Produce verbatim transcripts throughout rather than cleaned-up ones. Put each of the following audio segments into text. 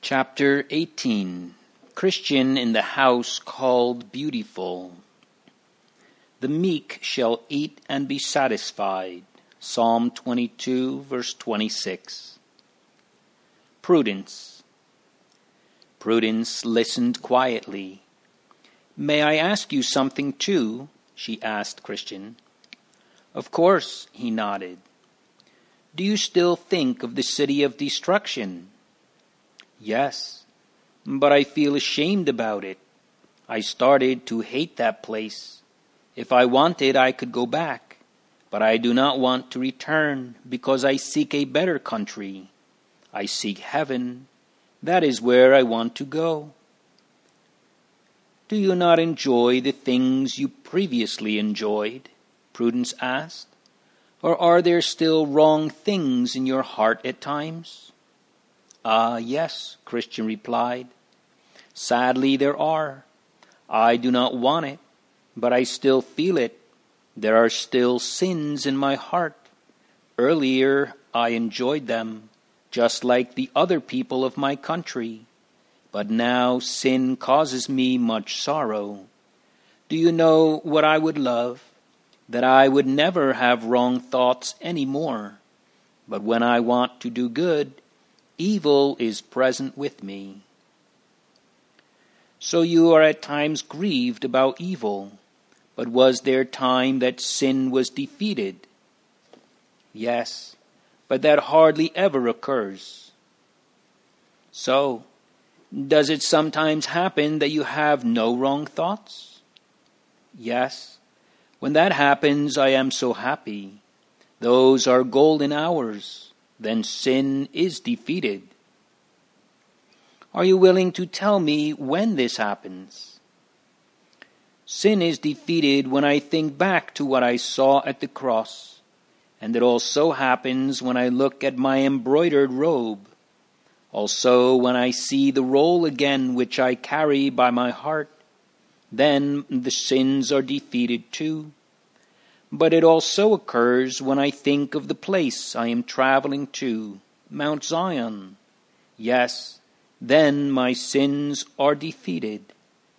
Chapter eighteen. Christian in the house called Beautiful. The meek shall eat and be satisfied. Psalm twenty-two, verse twenty-six. Prudence. Prudence listened quietly. "May I ask you something too?" she asked Christian. "Of course," he nodded. "Do you still think of the city of destruction?" "Yes, but I feel ashamed about it. I started to hate that place. If I wanted, I could go back, but I do not want to return because I seek a better country. I seek heaven. That is where I want to go." "Do you not enjoy the things you previously enjoyed?" Prudence asked. "Or are there still wrong things in your heart at times?" "Ah, yes," Christian replied. "Sadly, there are. I do not want it, but I still feel it. There are still sins in my heart. Earlier, I enjoyed them, just like the other people of my country. But now sin causes me much sorrow. Do you know what I would love? That I would never have wrong thoughts any more. But when I want to do good, evil is present with me." "So you are at times grieved about evil, but was there time that sin was defeated?" "Yes, but that hardly ever occurs." "So, does it sometimes happen that you have no wrong thoughts?" "Yes, when that happens I am so happy. Those are golden hours. Then sin is defeated." "Are you willing to tell me when this happens?" "Sin is defeated when I think back to what I saw at the cross, and it also happens when I look at my embroidered robe. Also when I see the roll again which I carry by my heart, then the sins are defeated too. But it also occurs when I think of the place I am traveling to, Mount Zion. Yes, then my sins are defeated."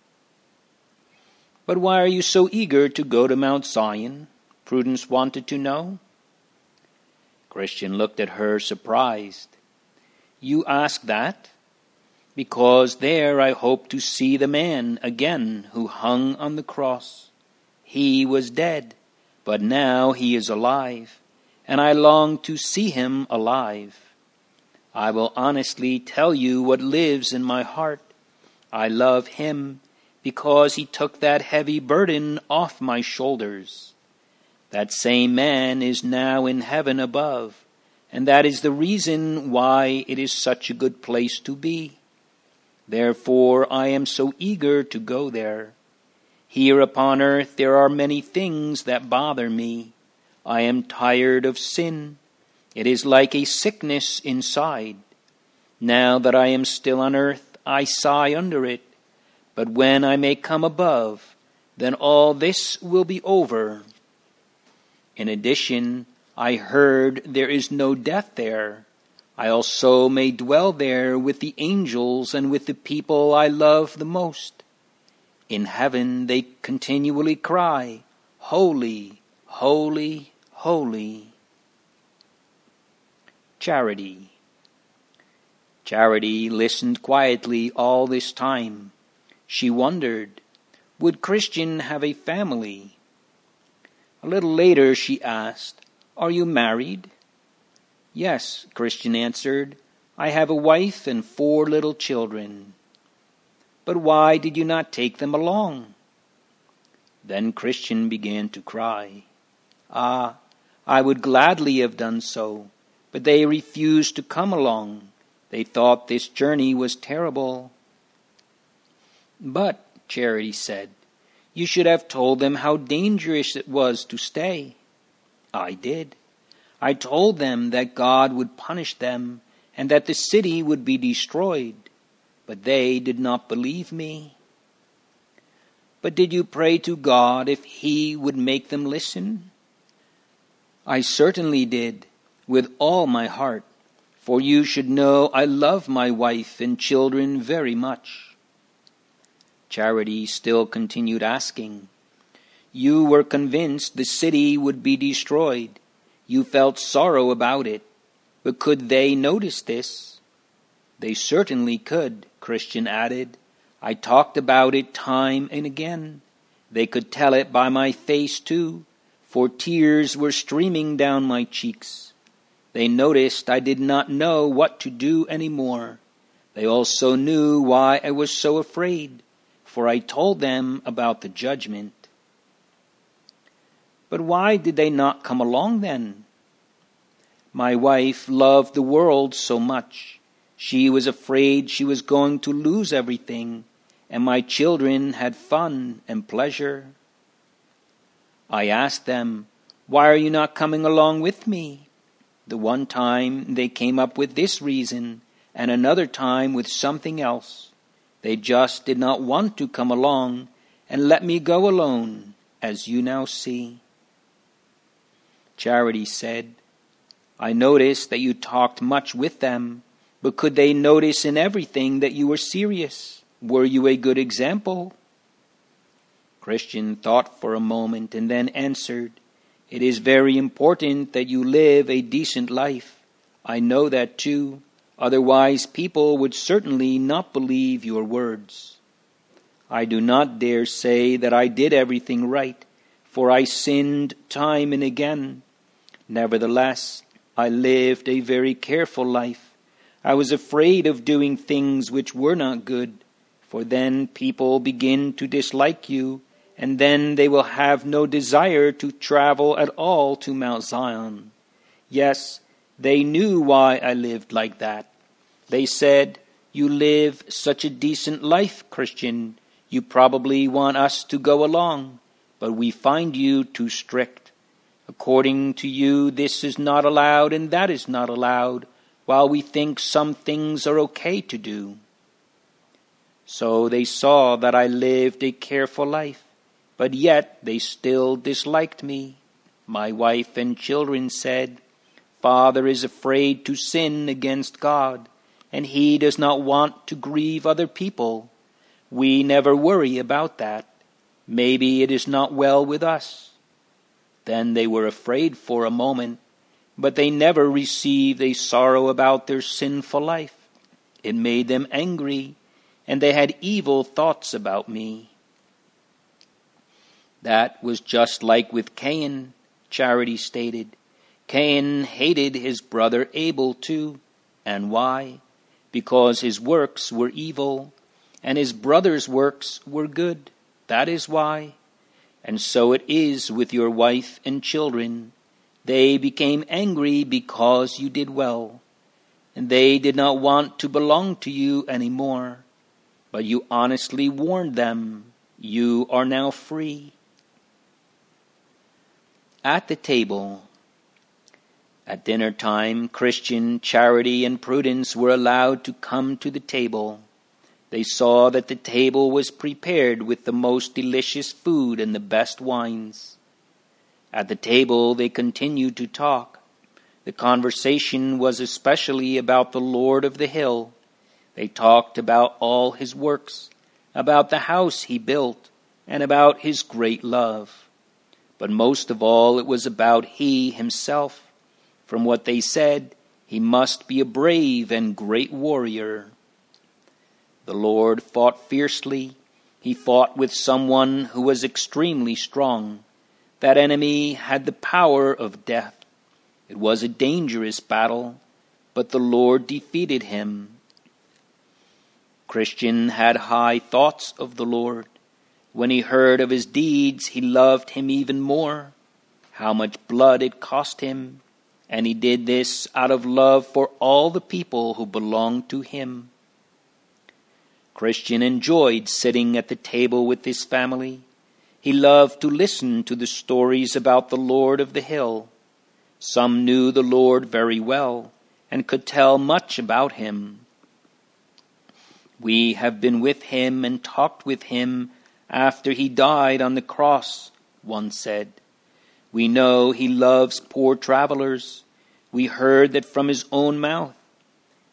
"But why are you so eager to go to Mount Zion?" Prudence wanted to know. Christian looked at her surprised. "You ask that? Because there I hope to see the man again who hung on the cross. He was dead, but now he is alive, and I long to see him alive. I will honestly tell you what lives in my heart. I love him because he took that heavy burden off my shoulders. That same man is now in heaven above, and that is the reason why it is such a good place to be. Therefore I am so eager to go there. Here upon earth there are many things that bother me. I am tired of sin. It is like a sickness inside. Now that I am still on earth, I sigh under it. But when I may come above, then all this will be over. In addition, I heard there is no death there. I also may dwell there with the angels and with the people I love the most. In heaven they continually cry, 'Holy, holy, holy.'" Charity. Charity listened quietly all this time. She wondered, would Christian have a family? A little later she asked, "Are you married?" "Yes," Christian answered. "I have a wife and four little children." "But why did you not take them along?" Then Christian began to cry. "Ah, I would gladly have done so, but they refused to come along. They thought this journey was terrible." "But," Charity said, "you should have told them how dangerous it was to stay." "I did. I told them that God would punish them and that the city would be destroyed. But they did not believe me." "But did you pray to God if he would make them listen?" "I certainly did, with all my heart, for you should know I love my wife and children very much." Charity still continued asking, "You were convinced the city would be destroyed. You felt sorrow about it. But could they notice this?" "They certainly could," Christian added. "I talked about it time and again. They could tell it by my face too, for tears were streaming down my cheeks. They noticed I did not know what to do any more. They also knew why I was so afraid, for I told them about the judgment." "But why did they not come along then?" "My wife loved the world so much. She was afraid she was going to lose everything, and my children had fun and pleasure. I asked them, 'Why are you not coming along with me?' The one time they came up with this reason, and another time with something else. They just did not want to come along and let me go alone, as you now see." Charity said, "I noticed that you talked much with them, but could they notice in everything that you were serious? Were you a good example?" Christian thought for a moment and then answered, "It is very important that you live a decent life. I know that too. Otherwise people would certainly not believe your words. I do not dare say that I did everything right, for I sinned time and again. Nevertheless, I lived a very careful life. I was afraid of doing things which were not good, for then people begin to dislike you, and then they will have no desire to travel at all to Mount Zion. Yes, they knew why I lived like that. They said, 'You live such a decent life, Christian. You probably want us to go along, but we find you too strict. According to you, this is not allowed and that is not allowed, while we think some things are okay to do.' So they saw that I lived a careful life, but yet they still disliked me. My wife and children said, 'Father is afraid to sin against God, and he does not want to grieve other people. We never worry about that. Maybe it is not well with us.' Then they were afraid for a moment, but they never received a sorrow about their sinful life. It made them angry, and they had evil thoughts about me." "That was just like with Cain," Charity stated. "Cain hated his brother Abel too. And why? Because his works were evil, and his brother's works were good. That is why. And so it is with your wife and children. They became angry because you did well, and they did not want to belong to you any more. But you honestly warned them. You are now free." At the table. At dinner time, Christian, Charity, and Prudence were allowed to come to the table. They saw that the table was prepared with the most delicious food and the best wines. At the table they continued to talk. The conversation was especially about the Lord of the Hill. They talked about all his works, about the house he built, and about his great love. But most of all, it was about he himself. From what they said, he must be a brave and great warrior. The Lord fought fiercely. He fought with someone who was extremely strong. That enemy had the power of death. It was a dangerous battle, but the Lord defeated him. Christian had high thoughts of the Lord. When he heard of his deeds, he loved him even more. How much blood it cost him, and he did this out of love for all the people who belonged to him. Christian enjoyed sitting at the table with his family. He loved to listen to the stories about the Lord of the Hill. Some knew the Lord very well and could tell much about him. "We have been with him and talked with him after he died on the cross," one said. "We know he loves poor travelers. We heard that from his own mouth.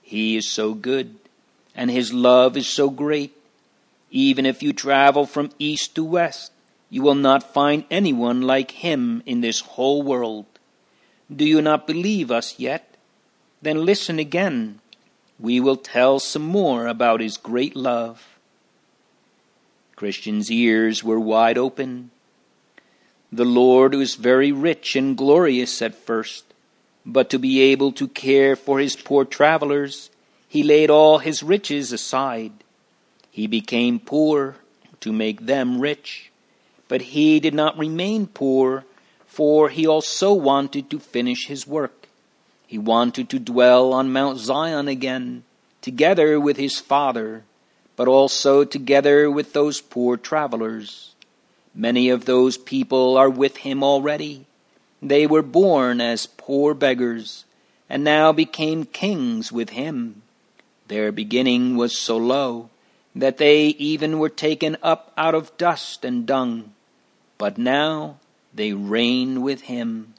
He is so good, and his love is so great. Even if you travel from east to west, you will not find anyone like him in this whole world. Do you not believe us yet? Then listen again. We will tell some more about his great love. Christian's ears were wide open. The Lord was very rich and glorious at first, but to be able to care for his poor travelers, he laid all his riches aside. He became poor to make them rich, but he did not remain poor, for he also wanted to finish his work. He wanted to dwell on Mount Zion again, together with his Father, but also together with those poor travelers. Many of those people are with him already. They were born as poor beggars, and now became kings with him. Their beginning was so low that they even were taken up out of dust and dung, but now they reign with him.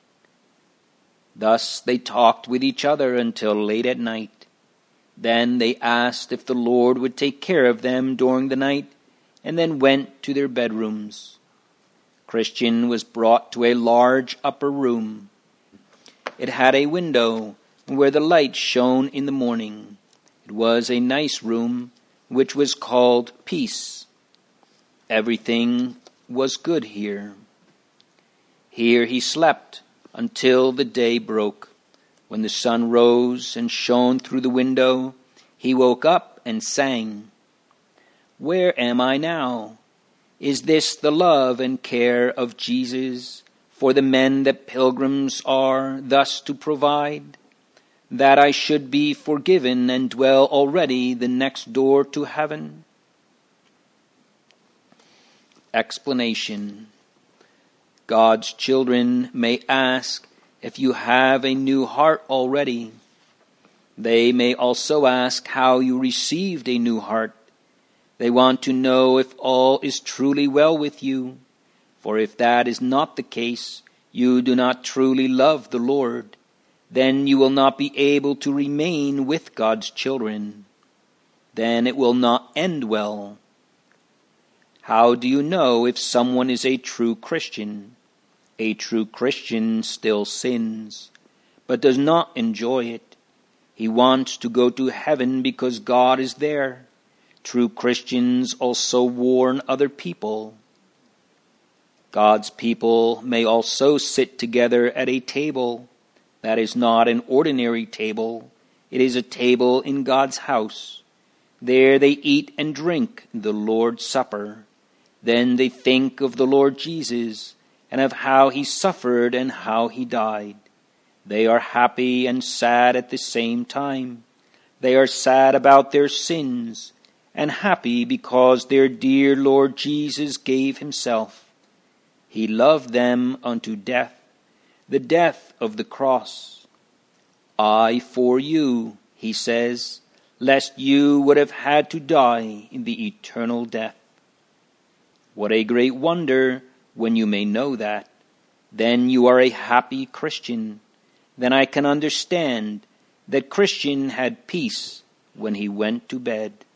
Thus they talked with each other until late at night. Then they asked if the Lord would take care of them during the night, and then went to their bedrooms. Christian was brought to a large upper room. It had a window where the light shone in the morning. It was a nice room, which was called Peace. Everything was good here. Here he slept until the day broke. When the sun rose and shone through the window, he woke up and sang, "Where am I now? Is this the love and care of Jesus for the men that pilgrims are thus to provide? That I should be forgiven and dwell already the next door to heaven?" Explanation. God's children may ask if you have a new heart already. They may also ask how you received a new heart. They want to know if all is truly well with you, for if that is not the case, you do not truly love the Lord. Then you will not be able to remain with God's children. Then it will not end well. How do you know if someone is a true Christian? A true Christian still sins, but does not enjoy it. He wants to go to heaven because God is there. True Christians also warn other people. God's people may also sit together at a table. That is not an ordinary table. It is a table in God's house. There they eat and drink the Lord's Supper. Then they think of the Lord Jesus and of how he suffered and how he died. They are happy and sad at the same time. They are sad about their sins and happy because their dear Lord Jesus gave himself. He loved them unto death, the death of the cross. "I for you," he says, "lest you would have had to die in the eternal death." What a great wonder when you may know that. Then you are a happy Christian. Then I can understand that Christian had peace when he went to bed.